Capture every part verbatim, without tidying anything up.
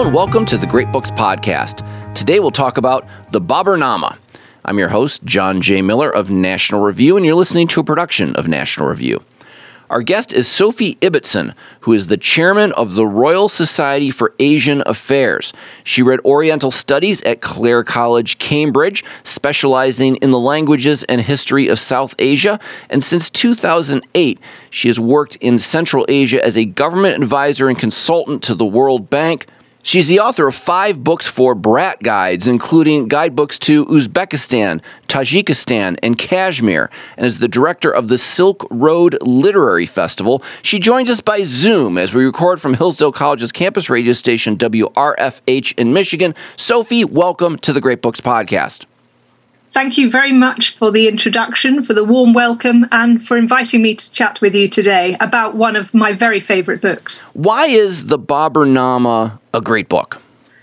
and welcome to the Great Books Podcast. Today we'll talk about the Baburnama. I'm your host, John J. Miller of National Review, and you're listening to a production of National Review. Our guest is Sofie Ibbotson, who is the chairman of the Royal Society for Asian Affairs. She read Oriental Studies at Clare College, Cambridge, specializing in the languages and history of South Asia, and since two thousand eight, she has worked in Central Asia as a government advisor and consultant to the World Bank. She's the author of five books for Brat Guides, including guidebooks to Uzbekistan, Tajikistan, and Kashmir, and is the director of the Silk Road Literary Festival. She joins us by Zoom as we record from Hillsdale College's campus radio station W R F H in Michigan. Sofie, welcome to the Great Books Podcast. Thank you very much for the introduction, for the warm welcome, and for inviting me to chat with you today about one of my very favorite books. Why is the Baburnama a great book?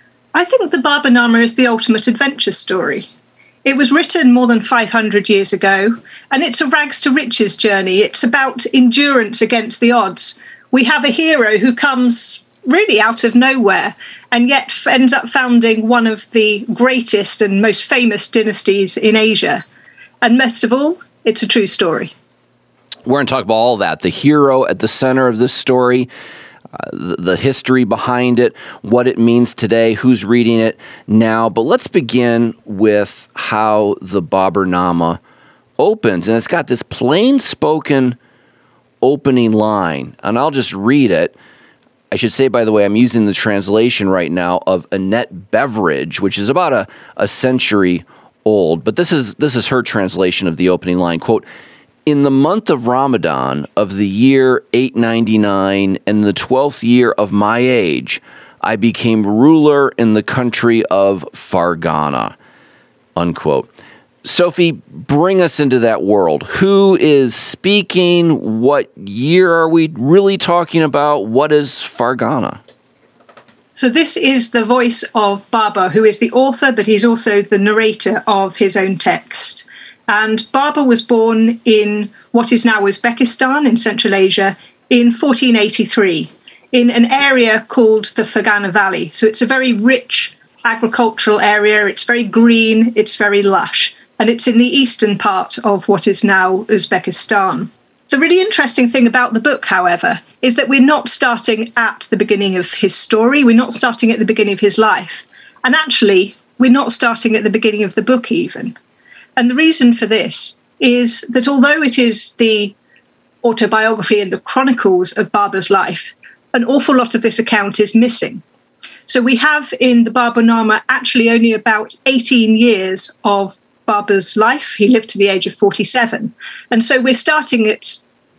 I think the Baburnama is the ultimate adventure story. It was written more than five hundred years ago, and it's a rags to riches journey. It's about endurance against the odds. We have a hero who comes really out of nowhere and yet ends up founding one of the greatest and most famous dynasties in Asia. And most of all, it's a true story. We're going to talk about all that, the hero at the center of this story, uh, the, the history behind it, what it means today, who's reading it now. But let's begin with how the Baburnama opens. And it's got this plain-spoken opening line, and I'll just read it. I should say, by the way, I'm using the translation right now of Annette Beveridge, which is about a, a century old. But this is this is her translation of the opening line. Quote, "In the month of Ramadan of the year eight ninety-nine and the twelfth year of my age, I became ruler in the country of Fargana." Unquote. Sofie, bring us into that world. Who is speaking? What year are we really talking about? What is Fargana? So this is the voice of Babur, who is the author, but he's also the narrator of his own text. And Babur was born in what is now Uzbekistan in Central Asia in fourteen eighty-three, in an area called the Fergana Valley. So it's a very rich agricultural area. It's very green. It's very lush. And it's in the eastern part of what is now Uzbekistan. The really interesting thing about the book, however, is that we're not starting at the beginning of his story. We're not starting at the beginning of his life. And actually, we're not starting at the beginning of the book even. And the reason for this is that although it is the autobiography and the chronicles of Babur's life, an awful lot of this account is missing. So we have in the Baburnama actually only about eighteen years of Babur's life. He lived to the age of forty-seven. And so we're starting at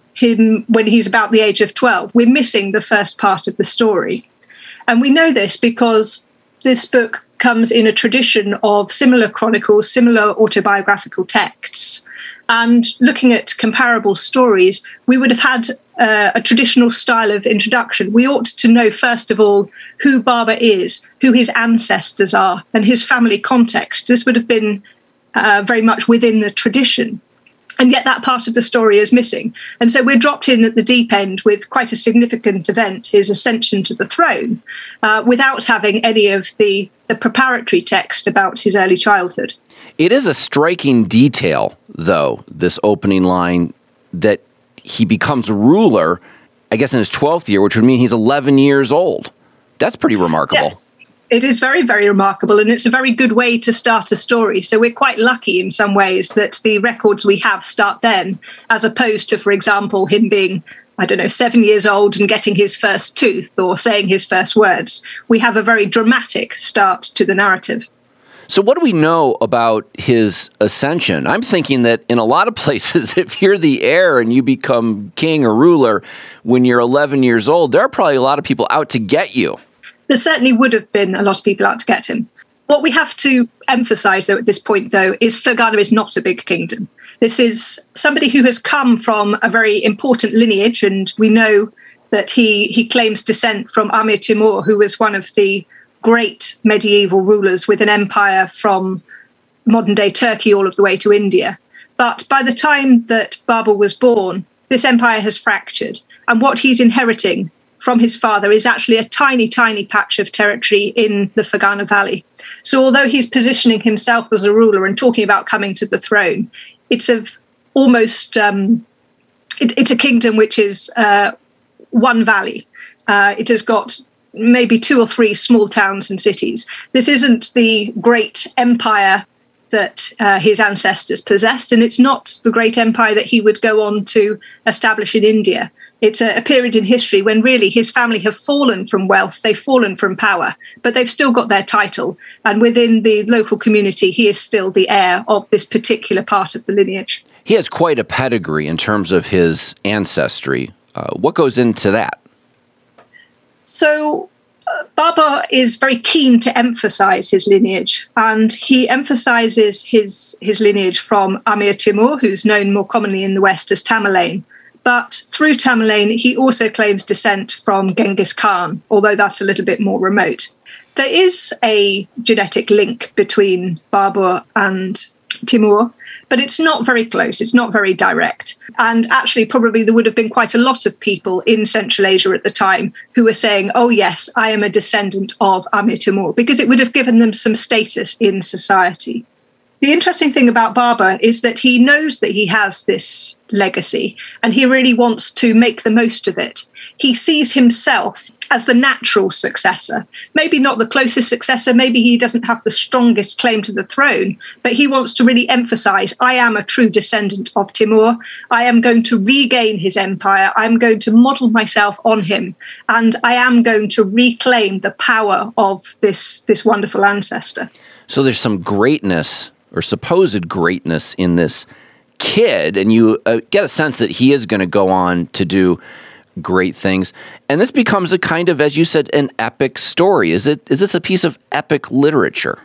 him when he's about the age of twelve. We're missing the first part of the story. And we know this because this book comes in a tradition of similar chronicles, similar autobiographical texts. And looking at comparable stories, we would have had uh, a traditional style of introduction. We ought to know, first of all, who Babur is, who his ancestors are, and his family context. This would have been Uh, very much within the tradition. And yet that part of the story is missing. And so we're dropped in at the deep end with quite a significant event, his ascension to the throne, uh, without having any of the, the preparatory text about his early childhood. It is a striking detail, though, this opening line, that he becomes ruler, I guess, in his twelfth year, which would mean he's eleven years old. That's pretty remarkable. Yes. It is very, very remarkable, and it's a very good way to start a story. So we're quite lucky in some ways that the records we have start then, as opposed to, for example, him being, I don't know, seven years old and getting his first tooth or saying his first words. We have a very dramatic start to the narrative. So what do we know about his ascension? I'm thinking that in a lot of places, if you're the heir and you become king or ruler when you're eleven years old, there are probably a lot of people out to get you. There certainly would have been a lot of people out to get him. What we have to emphasize, though, at this point, though, is Fergana is not a big kingdom. This is somebody who has come from a very important lineage, and we know that he, he claims descent from Amir Timur, who was one of the great medieval rulers with an empire from modern-day Turkey all of the way to India. But by the time that Babur was born, this empire has fractured, and what he's inheriting from his father is actually a tiny, tiny patch of territory in the Fergana Valley. So although he's positioning himself as a ruler and talking about coming to the throne, it's a almost um, it, it's a kingdom which is uh, one valley. Uh, it has got maybe two or three small towns and cities. This isn't the great empire that uh, his ancestors possessed, and it's not the great empire that he would go on to establish in India. It's a, a period in history when really his family have fallen from wealth, they've fallen from power, but they've still got their title. And within the local community, he is still the heir of this particular part of the lineage. He has quite a pedigree in terms of his ancestry. Uh, what goes into that? So uh, Babur is very keen to emphasize his lineage, and he emphasizes his, his lineage from Amir Timur, who's known more commonly in the West as Tamerlane. But through Tamerlane, he also claims descent from Genghis Khan, although that's a little bit more remote. There is a genetic link between Babur and Timur, but it's not very close. It's not very direct. And actually, probably there would have been quite a lot of people in Central Asia at the time who were saying, oh, yes, I am a descendant of Amir Timur, because it would have given them some status in society. The interesting thing about Babur is that he knows that he has this legacy and he really wants to make the most of it. He sees himself as the natural successor, maybe not the closest successor, maybe he doesn't have the strongest claim to the throne, but he wants to really emphasize, I am a true descendant of Timur. I am going to regain his empire. I'm going to model myself on him, and I am going to reclaim the power of this, this wonderful ancestor. So there's some greatness or supposed greatness in this kid, and you uh, get a sense that he is going to go on to do great things. And this becomes a kind of, as you said, an epic story. Is it? Is this a piece of epic literature?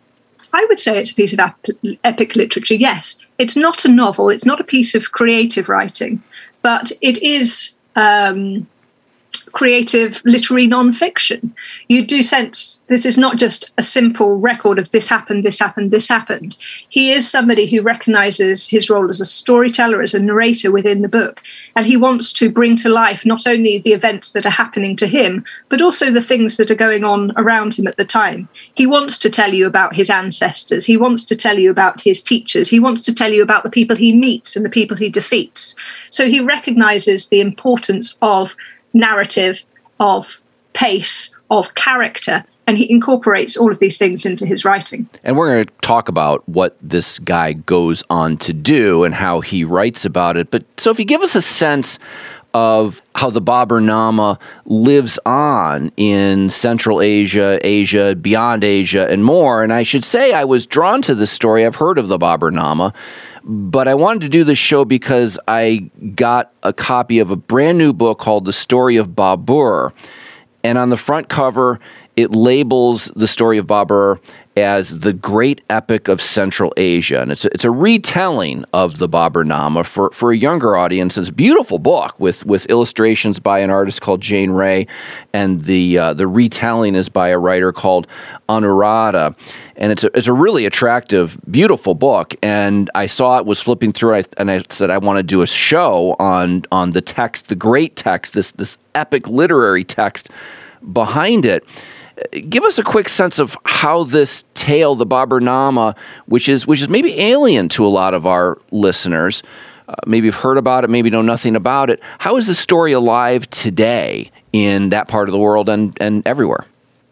I would say it's a piece of ep- epic literature, yes. It's not a novel. It's not a piece of creative writing, but it is um, creative literary nonfiction. You do sense this is not just a simple record of this happened, this happened, this happened. He is somebody who recognizes his role as a storyteller, as a narrator within the book, and he wants to bring to life not only the events that are happening to him, but also the things that are going on around him at the time. He wants to tell you about his ancestors. He wants to tell you about his teachers. He wants to tell you about the people he meets and the people he defeats. So he recognizes the importance of narrative, of pace, of character, and he incorporates all of these things into his writing. And we're going to talk about what this guy goes on to do and how he writes about it. But Sophie, give us a sense of how the Baburnama lives on in Central Asia, Asia, beyond Asia, and more. And I should say I was drawn to this story. I've heard of the Baburnama, but I wanted to do this show because I got a copy of a brand new book called The Story of Babur. And on the front cover, it labels the story of Babur as the great epic of Central Asia. And it's a, it's a retelling of the Baburnama for, for a younger audience. It's a beautiful book with, with illustrations by an artist called Jane Ray, and the uh, the retelling is by a writer called Anuradha. And it's a, it's a really attractive, beautiful book. And I saw it, was flipping through, and I, and I said I want to do a show on on the text, the great text, this this epic literary text behind it. Give us a quick sense of how this tale, the Baburnama, which is which is maybe alien to a lot of our listeners, uh, maybe you've heard about it, maybe know nothing about it. How is this story alive today in that part of the world and, and everywhere?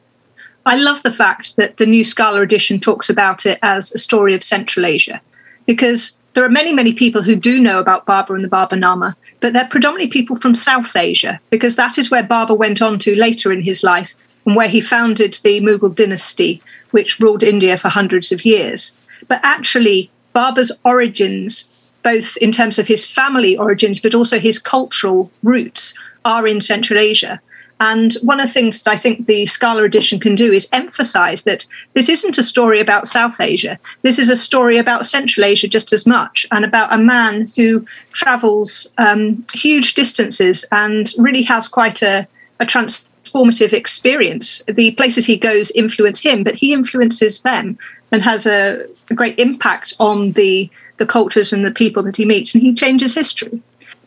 I love the fact that the New Scala edition talks about it as a story of Central Asia, because there are many, many people who do know about Babur and the Baburnama, but they're predominantly people from South Asia, because that is where Babur went on to later in his life, and where he founded the Mughal dynasty, which ruled India for hundreds of years. But actually, Babur's origins, both in terms of his family origins, but also his cultural roots, are in Central Asia. And one of the things that I think the Scala edition can do is emphasize that this isn't a story about South Asia. This is a story about Central Asia just as much, and about a man who travels um, huge distances and really has quite a, a transformative experience. The places he goes influence him, but he influences them and has a, a great impact on the, the cultures and the people that he meets, and he changes history.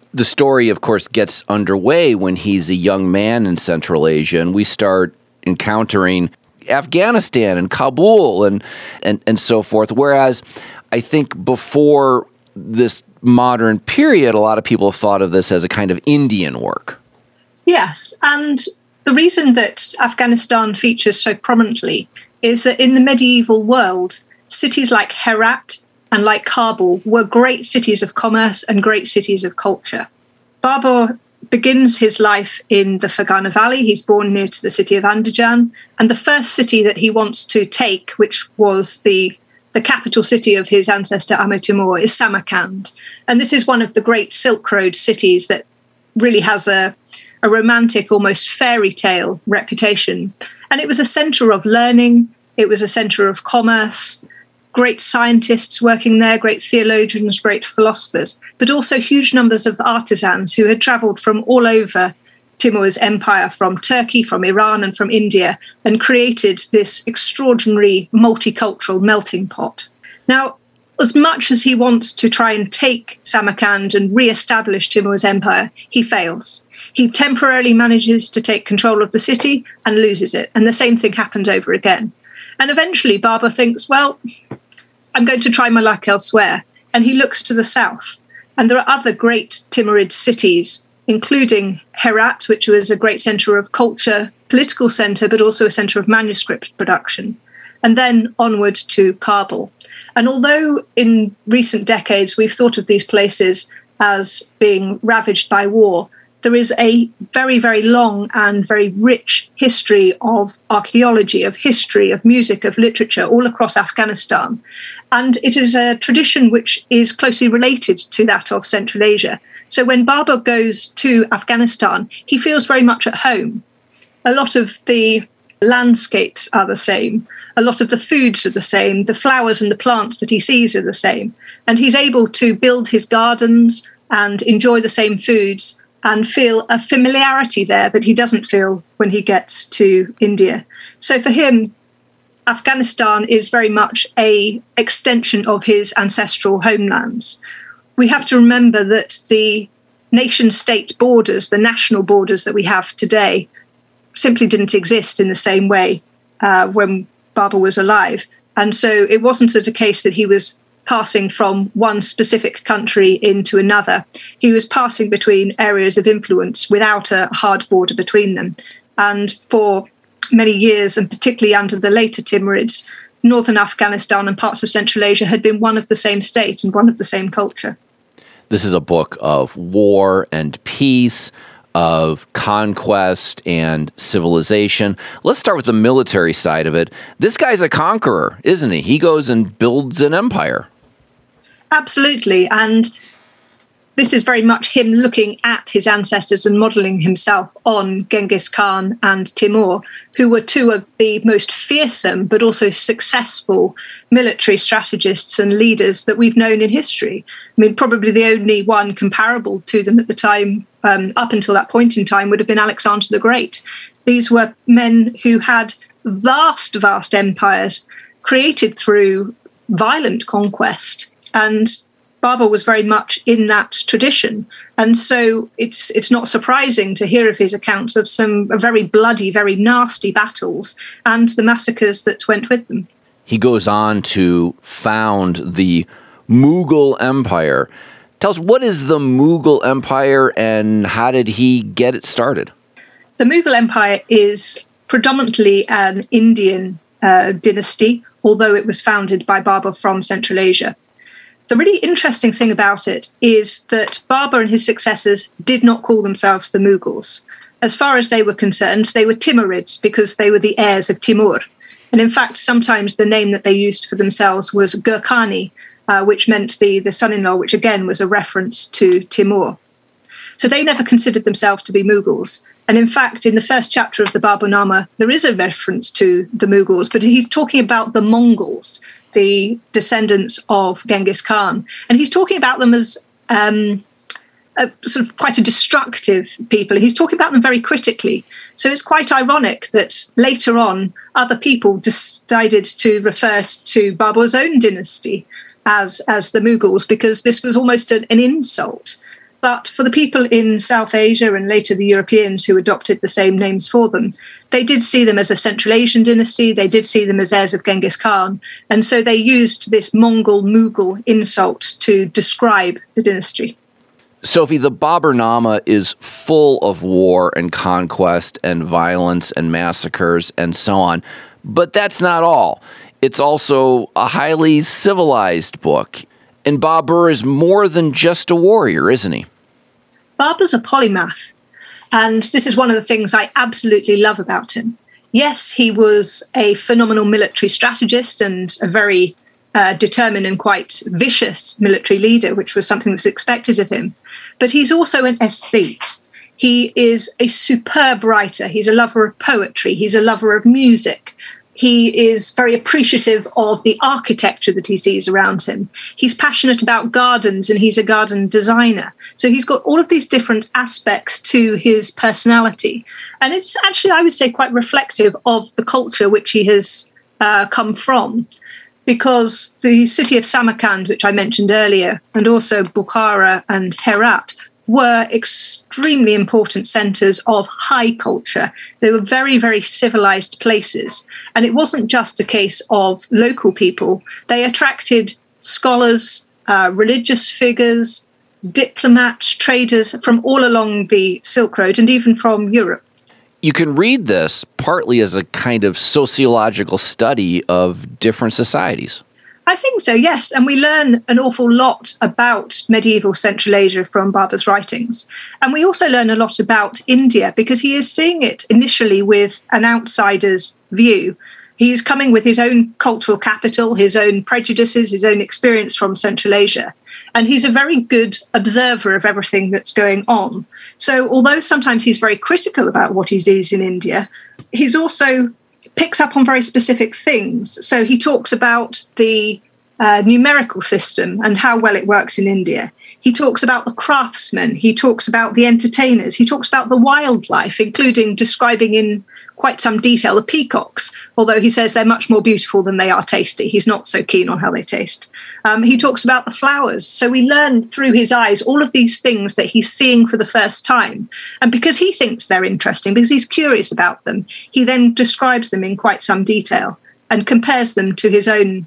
The story, of course, gets underway when he's a young man in Central Asia, and we start encountering Afghanistan and Kabul and, and, and so forth. Whereas I think before this modern period, a lot of people have thought of this as a kind of Indian work. Yes, and the reason that Afghanistan features so prominently is that in the medieval world, cities like Herat and like Kabul were great cities of commerce and great cities of culture. Babur begins his life in the Fergana Valley. He's born near to the city of Andijan. And the first city that he wants to take, which was the, the capital city of his ancestor Amir Timur, is Samarkand. And this is one of the great Silk Road cities that really has a, a romantic, almost fairy tale reputation. And it was a center of learning. It was a center of commerce. Great scientists working there, great theologians, great philosophers, but also huge numbers of artisans who had traveled from all over Timur's empire, from Turkey, from Iran, and from India, and created this extraordinary multicultural melting pot. Now, as much as he wants to try and take Samarkand and re-establish Timur's empire, he fails. He temporarily manages to take control of the city and loses it. And the same thing happened over again. And eventually Babur thinks, well, I'm going to try my luck elsewhere. And he looks to the south. And there are other great Timurid cities, including Herat, which was a great center of culture, political center, but also a center of manuscript production. And then onward to Kabul. And although in recent decades we've thought of these places as being ravaged by war, there is a very, very long and very rich history of archaeology, of history, of music, of literature all across Afghanistan. And it is a tradition which is closely related to that of Central Asia. So when Babur goes to Afghanistan, he feels very much at home. A lot of the landscapes are the same. A lot of the foods are the same. The flowers and the plants that he sees are the same. And he's able to build his gardens and enjoy the same foods and feel a familiarity there that he doesn't feel when he gets to India. So for him, Afghanistan is very much an extension of his ancestral homelands. We have to remember that the nation-state borders, the national borders that we have today, simply didn't exist in the same way uh, when Babur was alive. And so it wasn't the case that he was passing from one specific country into another. He was passing between areas of influence without a hard border between them. And for many years, and particularly under the later Timurids, northern Afghanistan and parts of Central Asia had been one of the same state and one of the same culture. This is a book of war and peace, of conquest and civilization. Let's start with the military side of it. This guy's a conqueror, isn't he? He goes and builds an empire. Absolutely. And this is very much him looking at his ancestors and modeling himself on Genghis Khan and Timur, who were two of the most fearsome but also successful military strategists and leaders that we've known in history. I mean, probably the only one comparable to them at the time, um, up until that point in time, would have been Alexander the Great. These were men who had vast, vast empires created through violent conquest. And Babur was very much in that tradition. And so it's it's not surprising to hear of his accounts of some very bloody, very nasty battles and the massacres that went with them. He goes on to found the Mughal Empire. Tell us, what is the Mughal Empire and how did he get it started? The Mughal Empire is predominantly an Indian uh, dynasty, although it was founded by Babur from Central Asia. The really interesting thing about it is that Babur and his successors did not call themselves the Mughals. As far as they were concerned, they were Timurids because they were the heirs of Timur. And in fact, sometimes the name that they used for themselves was Gurkhani, uh, which meant the, the son-in-law, which again was a reference to Timur. So they never considered themselves to be Mughals. And in fact, in the first chapter of the Baburnama, there is a reference to the Mughals, but he's talking about the Mongols, the descendants of Genghis Khan. And he's talking about them as um, a, sort of quite a destructive people. He's talking about them very critically. So it's quite ironic that later on, other people decided to refer to Babur's own dynasty as, as the Mughals, because this was almost an, an insult. But for the people in South Asia and later the Europeans who adopted the same names for them, they did see them as a Central Asian dynasty. They did see them as heirs of Genghis Khan. And so they used this Mongol Mughal insult to describe the dynasty. Sophie, the Baburnama is full of war and conquest and violence and massacres and so on. But that's not all. It's also a highly civilized book. And Babur is more than just a warrior, isn't he? Babur's a polymath. And this is one of the things I absolutely love about him. Yes, he was a phenomenal military strategist and a very uh, determined and quite vicious military leader, which was something that was expected of him. But he's also an aesthete. He is a superb writer. He's a lover of poetry. He's a lover of music. He is very appreciative of the architecture that he sees around him. He's passionate about gardens and he's a garden designer. So he's got all of these different aspects to his personality. And it's actually, I would say, quite reflective of the culture which he has uh, come from. Because the city of Samarkand, which I mentioned earlier, and also Bukhara and Herat, were extremely important centres of high culture. They were very, very civilized places. And it wasn't just a case of local people. They attracted scholars, uh, religious figures, diplomats, traders from all along the Silk Road and even from Europe. You can read this partly as a kind of sociological study of different societies. I think so, yes. And we learn an awful lot about medieval Central Asia from Babur's writings. And we also learn a lot about India because he is seeing it initially with an outsider's view. He's coming with his own cultural capital, his own prejudices, his own experience from Central Asia. And he's a very good observer of everything that's going on. So although sometimes he's very critical about what he sees in India, he's also picks up on very specific things. So he talks about the uh, numerical system and how well it works in India. He talks about the craftsmen. He talks about the entertainers. He talks about the wildlife, including describing in quite some detail the peacocks, although he says they're much more beautiful than they are tasty. He's not so keen on how they taste. Um, he talks about the flowers. So we learn through his eyes all of these things that he's seeing for the first time. And because he thinks they're interesting, because he's curious about them, he then describes them in quite some detail and compares them to his own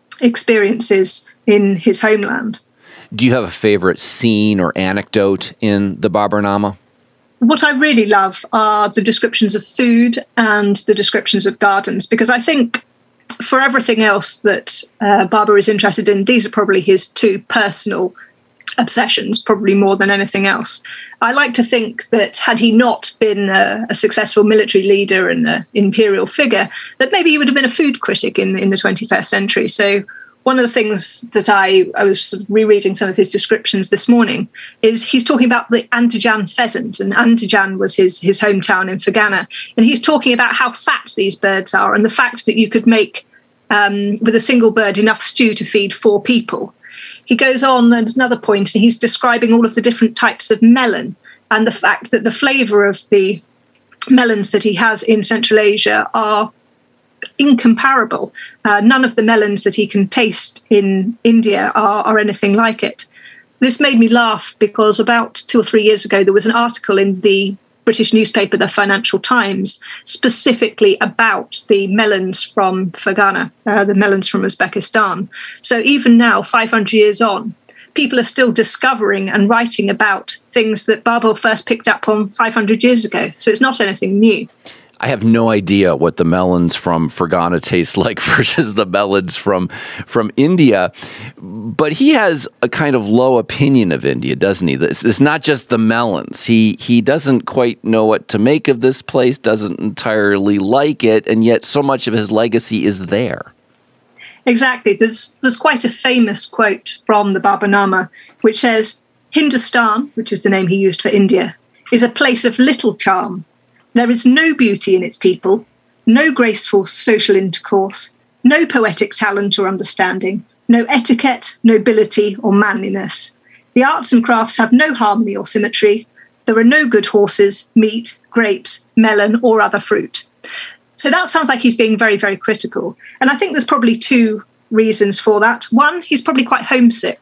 experiences in his homeland. Do you have a favorite scene or anecdote in the Baburnama? What I really love are the descriptions of food and the descriptions of gardens, because I think for everything else that uh, Babur is interested in, these are probably his two personal obsessions, probably more than anything else. I like to think that had he not been a, a successful military leader and an imperial figure, that maybe he would have been a food critic in, in the twenty-first century. So one of the things that I, I was rereading some of his descriptions this morning is he's talking about the Andajan pheasant, and Andajan was his, his hometown in Fergana. And he's talking about how fat these birds are and the fact that you could make, um, with a single bird, enough stew to feed four people. He goes on at another point and he's describing all of the different types of melon and the fact that the flavour of the melons that he has in Central Asia are incomparable. Uh, none of the melons that he can taste in India are, are anything like it. This made me laugh because about two or three years ago, there was an article in the British newspaper, the Financial Times, specifically about the melons from Fergana, uh, the melons from Uzbekistan. So even now, five hundred years on, people are still discovering and writing about things that Babur first picked up on five hundred years ago. So it's not anything new. I have no idea what the melons from Fergana taste like versus the melons from from India, but he has a kind of low opinion of India, doesn't he? It's, it's not just the melons. He he doesn't quite know what to make of this place, doesn't entirely like it, and yet so much of his legacy is there. Exactly. There's there's quite a famous quote from the Baburnama, which says, "Hindustan," which is the name he used for India, "is a place of little charm. There is no beauty in its people, no graceful social intercourse, no poetic talent or understanding, no etiquette, nobility or manliness. The arts and crafts have no harmony or symmetry. There are no good horses, meat, grapes, melon or other fruit." So that sounds like he's being very, very critical. And I think there's probably two reasons for that. One, he's probably quite homesick.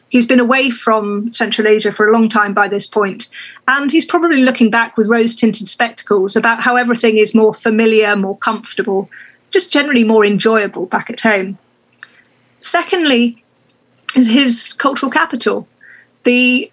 He's been away from Central Asia for a long time by this point, and he's probably looking back with rose-tinted spectacles about how everything is more familiar, more comfortable, just generally more enjoyable back at home. Secondly, is his cultural capital. The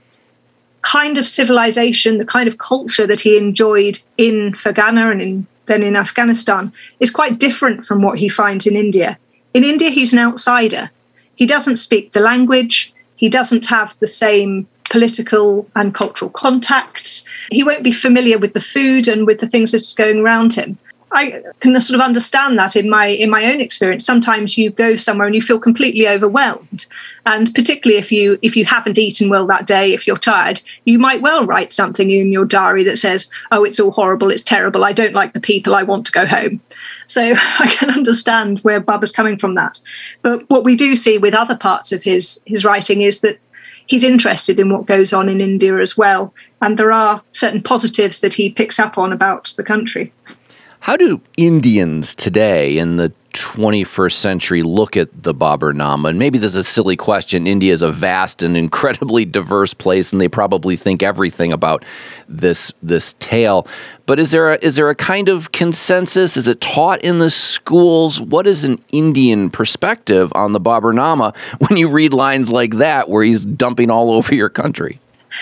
kind of civilization, the kind of culture that he enjoyed in Fergana and in, then in Afghanistan is quite different from what he finds in India. In India, he's an outsider. He doesn't speak the language. He doesn't have the same political and cultural contacts. He won't be familiar with the food and with the things that's going around him. I can sort of understand that in my in my own experience. Sometimes you go somewhere and you feel completely overwhelmed. And particularly if you if you haven't eaten well that day, if you're tired, you might well write something in your diary that says, oh, it's all horrible, it's terrible, I don't like the people, I want to go home. So I can understand where Babur's coming from that. But what we do see with other parts of his his writing is that he's interested in what goes on in India as well. And there are certain positives that he picks up on about the country. How do Indians today in the twenty-first century look at the Baburnama? And maybe this is a silly question. India is a vast and incredibly diverse place, and they probably think everything about this this tale. But is there a, is there a kind of consensus? Is it taught in the schools? What is an Indian perspective on the Baburnama when you read lines like that, where he's dumping all over your country?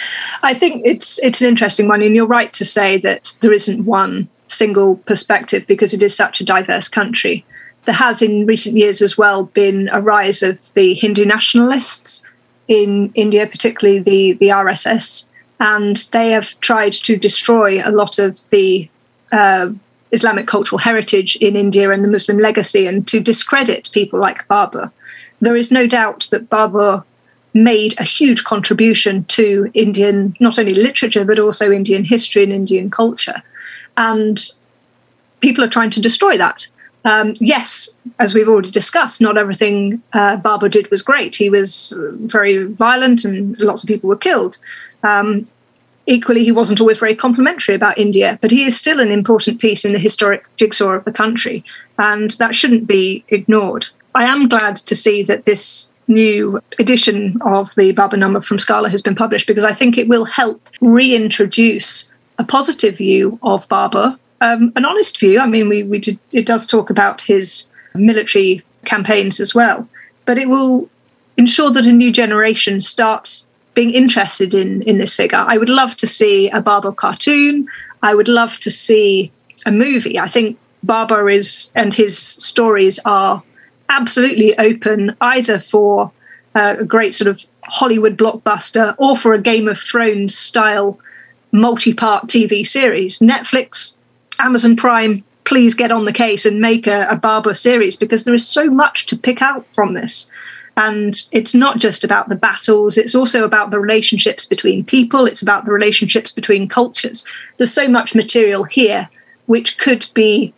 I think it's it's an interesting one, and you're right to say that there isn't one single perspective because it is such a diverse country. There has in recent years as well been a rise of the Hindu nationalists in India, particularly the, the R S S, and they have tried to destroy a lot of the uh, Islamic cultural heritage in India and the Muslim legacy, and to discredit people like Babur. There is no doubt that Babur made a huge contribution to Indian, not only literature, but also Indian history and Indian culture. And people are trying to destroy that. Um, yes, as we've already discussed, not everything uh, Babur did was great. He was very violent and lots of people were killed. Um, equally, he wasn't always very complimentary about India, but he is still an important piece in the historic jigsaw of the country, and that shouldn't be ignored. I am glad to see that this new edition of the Baburnama from Scala has been published, because I think it will help reintroduce a positive view of Babur, um, an honest view. I mean, we, we did, it does talk about his military campaigns as well, but it will ensure that a new generation starts being interested in, in this figure. I would love to see a Babur cartoon. I would love to see a movie. I think Babur is, and his stories are absolutely open either for uh, a great sort of Hollywood blockbuster or for a Game of Thrones style multi-part T V series. Netflix, Amazon Prime, please get on the case and make a, a Babur series, because there is so much to pick out from this. And it's not just about the battles, it's also about the relationships between people, it's about the relationships between cultures. There's so much material here which could be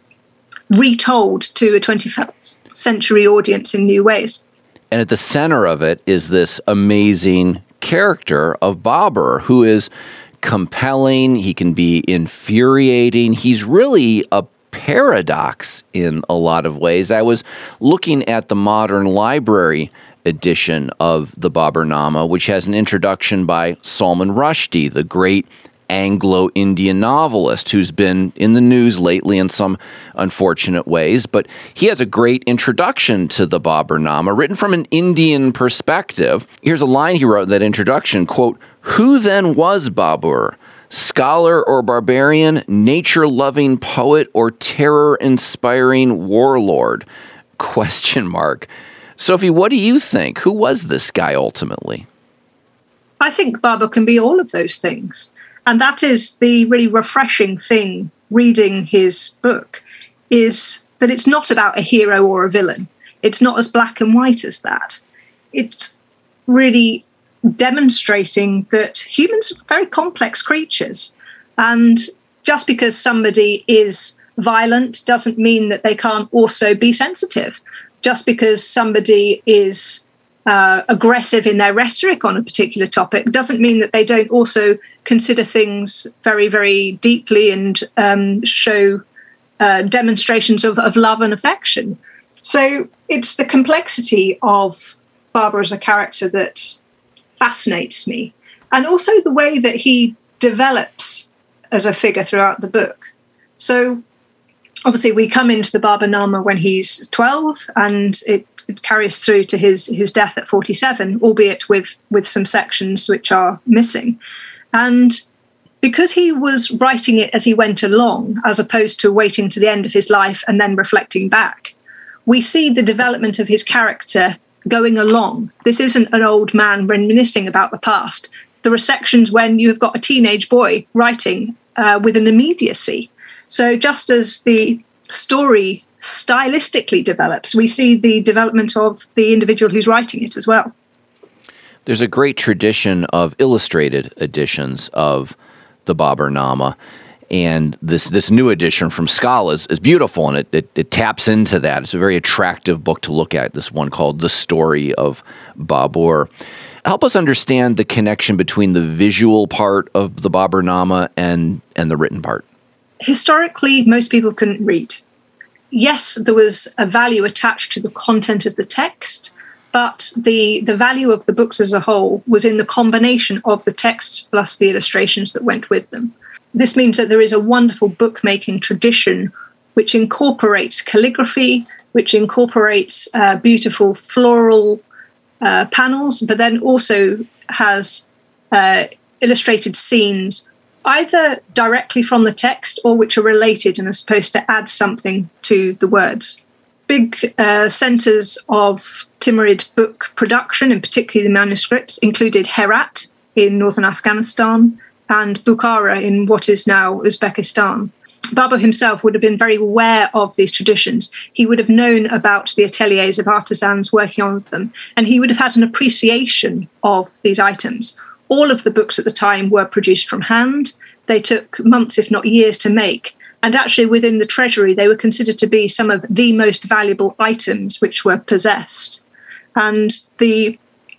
retold to a twenty-first century audience in new ways. And at the center of it is this amazing character of Babur, who is compelling, he can be infuriating. He's really a paradox in a lot of ways. I was looking at the Modern Library edition of the Baburnama, which has an introduction by Salman Rushdie, the great Anglo-Indian novelist who's been in the news lately in some unfortunate ways, but he has a great introduction to the Baburnama written from an Indian perspective. Here's a line he wrote in that introduction, quote, "Who then was Babur? Scholar or barbarian, nature-loving poet or terror-inspiring warlord?" Question mark. Sophie, what do you think? Who was this guy ultimately? I think Babur can be all of those things. And that is the really refreshing thing reading his book, is that it's not about a hero or a villain. It's not as black and white as that. It's really demonstrating that humans are very complex creatures. And just because somebody is violent doesn't mean that they can't also be sensitive. Just because somebody is uh, aggressive in their rhetoric on a particular topic doesn't mean that they don't also consider things very, very deeply and um, show uh, demonstrations of, of love and affection. So it's the complexity of Babur as a character that fascinates me. And also the way that he develops as a figure throughout the book. So obviously we come into the Baba-Nama when he's twelve, and it, it carries through to his, his death at forty-seven, albeit with, with some sections which are missing. And because he was writing it as he went along, as opposed to waiting to the end of his life and then reflecting back, we see the development of his character going along. This isn't an old man reminiscing about the past. There are sections when you've got a teenage boy writing uh, with an immediacy. So just as the story stylistically develops, we see the development of the individual who's writing it as well. There's a great tradition of illustrated editions of the Baba-Nama, and this this new edition from Scala is, is beautiful, and it, it, it taps into that. It's a very attractive book to look at, this one called The Story of Babur. Help us understand the connection between the visual part of the Baba-Nama and, and the written part. Historically, most people couldn't read. Yes, there was a value attached to the content of the text, but the, the value of the books as a whole was in the combination of the text plus the illustrations that went with them. This means that there is a wonderful bookmaking tradition which incorporates calligraphy, which incorporates uh, beautiful floral uh, panels, but then also has uh, illustrated scenes either directly from the text or which are related and are supposed to add something to the words. Big uh, centres of Timurid book production, and particularly the manuscripts, included Herat in northern Afghanistan and Bukhara in what is now Uzbekistan. Babur himself would have been very aware of these traditions. He would have known about the ateliers of artisans working on them, and he would have had an appreciation of these items. All of the books at the time were produced from hand. They took months, if not years, to make. And actually, within the treasury, they were considered to be some of the most valuable items which were possessed. And the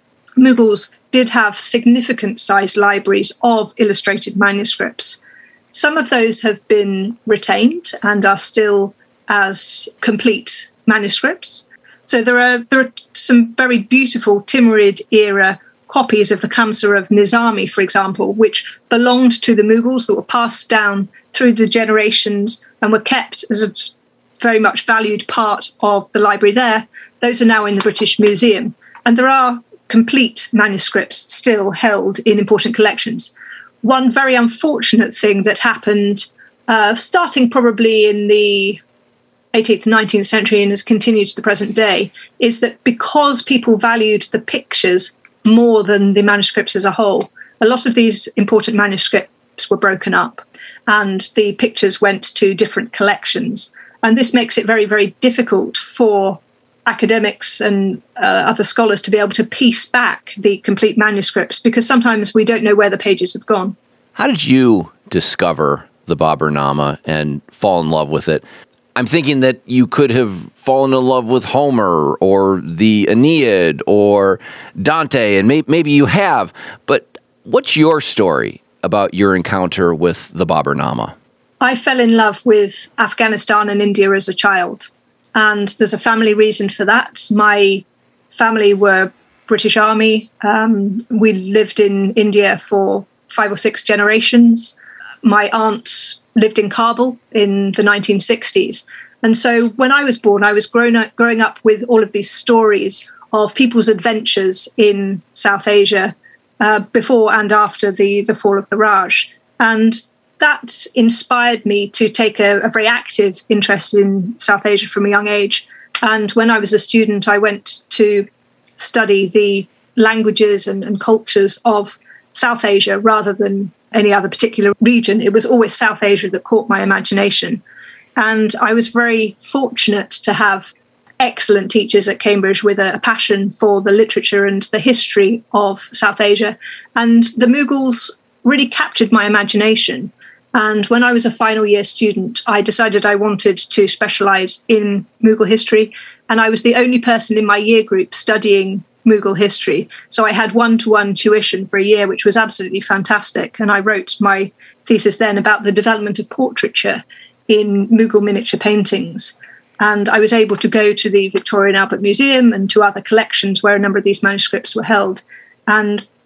Mughals did have significant sized libraries of illustrated manuscripts. Some of those have been retained and are still as complete manuscripts. So there are there are some very beautiful Timurid era copies of the Kamsa of Nizami, for example, which belonged to the Mughals, that were passed down through the generations and were kept as a very much valued part of the library there. Those are now in the British Museum. And there are complete manuscripts still held in important collections. One very unfortunate thing that happened, uh, starting probably in the eighteenth and nineteenth century and has continued to the present day, is that because people valued the pictures more than the manuscripts as a whole, a lot of these important manuscripts were broken up and the pictures went to different collections. And this makes it very, very difficult for academics and uh, other scholars to be able to piece back the complete manuscripts, because sometimes we don't know where the pages have gone. How did you discover the Baba-Nama and fall in love with it? I'm thinking that you could have fallen in love with Homer or the Aeneid or Dante, and may- maybe you have, but what's your story about your encounter with the Baba-Nama? I fell in love with Afghanistan and India as a child, and there's a family reason for that. My family were British Army. Um, we lived in India for five or six generations. My aunt lived in Kabul in the nineteen sixties. And so when I was born, I was grown up, growing up with all of these stories of people's adventures in South Asia uh, before and after the, the fall of the Raj. And that inspired me to take a, a very active interest in South Asia from a young age. And when I was a student, I went to study the languages and, and cultures of South Asia rather than any other particular region. It was always South Asia that caught my imagination. And I was very fortunate to have excellent teachers at Cambridge with a, a passion for the literature and the history of South Asia. And the Mughals really captured my imagination. And when I was a final year student, I decided I wanted to specialize in Mughal history. And I was the only person in my year group studying Mughal history. So I had one-to-one tuition for a year, which was absolutely fantastic. And I wrote my thesis then about the development of portraiture in Mughal miniature paintings. And I was able to go to the Victoria and Albert Museum and to other collections where a number of these manuscripts were held. And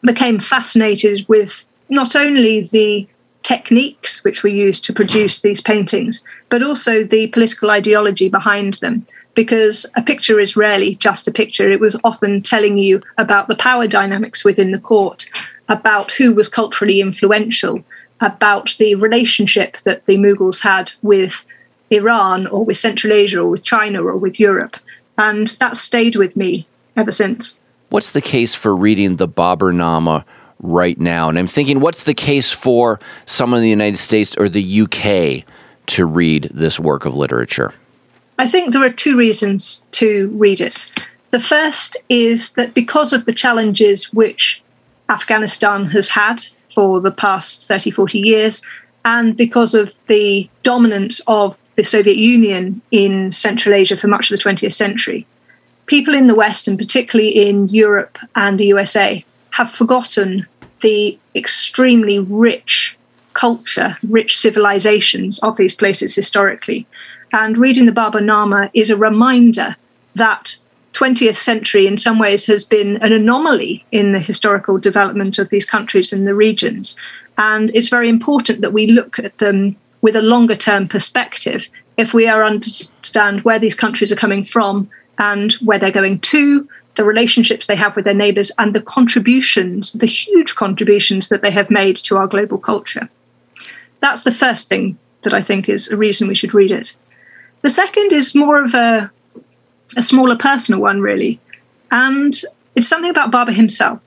became fascinated with not only the techniques which were used to produce these paintings, but also the political ideology behind them. Because a picture is rarely just a picture. It was often telling you about the power dynamics within the court, about who was culturally influential, about the relationship that the Mughals had with Iran or with Central Asia or with China or with Europe. And that stayed with me ever since. What's the case for reading the Baburnama right now? And I'm thinking, what's the case for someone in the United States or the U K to read this work of literature? I think there are two reasons to read it. The first is that because of the challenges which Afghanistan has had for the past thirty, forty years, and because of the dominance of the Soviet Union in Central Asia for much of the twentieth century, people in the West, and particularly in Europe and the U S A, have forgotten the extremely rich culture, rich civilizations of these places historically. And reading the Baburnama is a reminder that twentieth century in some ways has been an anomaly in the historical development of these countries and the regions. And it's very important that we look at them with a longer term perspective if we are understand where these countries are coming from and where they're going to, the relationships they have with their neighbours, and the contributions, the huge contributions that they have made to our global culture. That's the first thing that I think is a reason we should read it. The second is more of a, a smaller personal one, really. And it's something about Baba himself.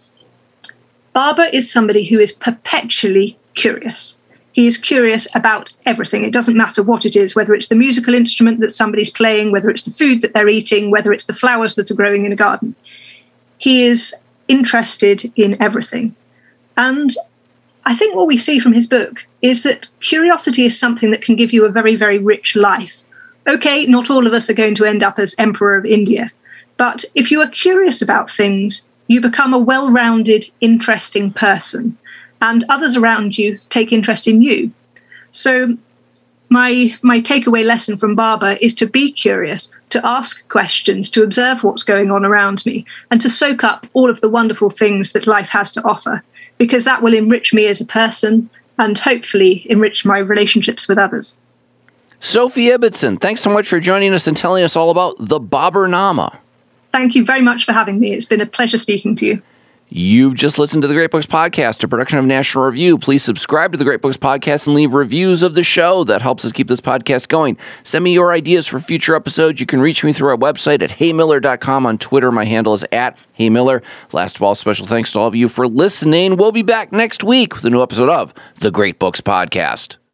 Baba is somebody who is perpetually curious. He is curious about everything. It doesn't matter what it is, whether it's the musical instrument that somebody's playing, whether it's the food that they're eating, whether it's the flowers that are growing in a garden. He is interested in everything. And I think what we see from his book is that curiosity is something that can give you a very, very rich life. Okay, not all of us are going to end up as Emperor of India, but if you are curious about things, you become a well-rounded, interesting person, and others around you take interest in you. So my, my takeaway lesson from Baba is to be curious, to ask questions, to observe what's going on around me, and to soak up all of the wonderful things that life has to offer, because that will enrich me as a person and hopefully enrich my relationships with others. Sophie Ibbotson, thanks so much for joining us and telling us all about the Baburnama. Thank you very much for having me. It's been a pleasure speaking to you. You've just listened to the Great Books Podcast, a production of National Review. Please subscribe to the Great Books Podcast and leave reviews of the show. That helps us keep this podcast going. Send me your ideas for future episodes. You can reach me through our website at hey miller dot com. On Twitter, my handle is at heymiller. Last of all, special thanks to all of you for listening. We'll be back next week with a new episode of the Great Books Podcast.